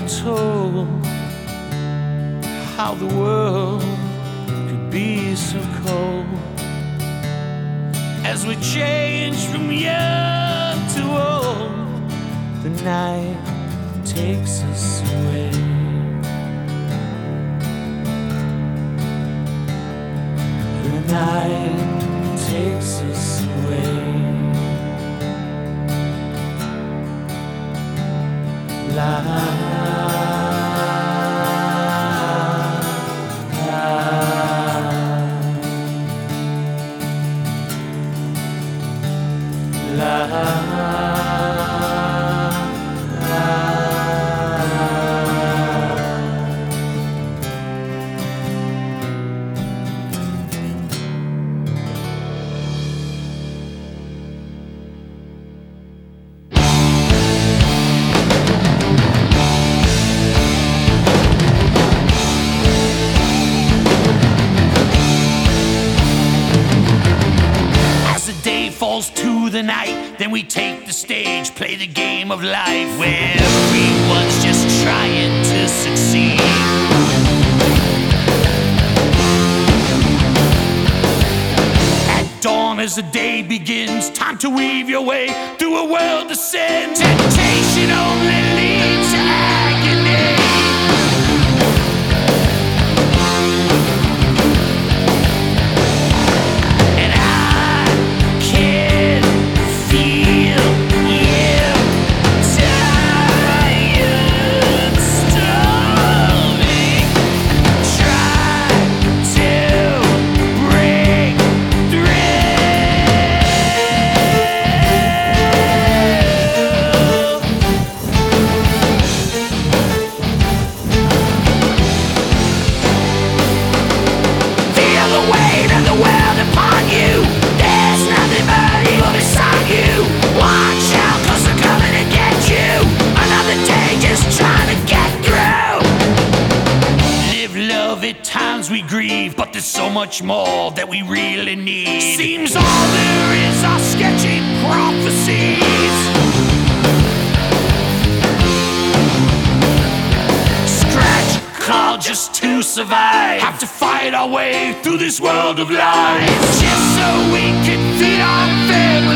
told how the world could be so cold as we change from young to old. The night takes us away. The night takes us away. La la falls to the night, then we take the stage, play the game of life where everyone's just trying to succeed. At dawn as the day begins, time to weave your way through a world of sin. Temptation only leads to agony. At times we grieve, but there's so much more that we really need. Seems all there is are sketchy prophecies. Scratch, claw just to survive. Have to fight our way through this world of lies, just so we can feed our family.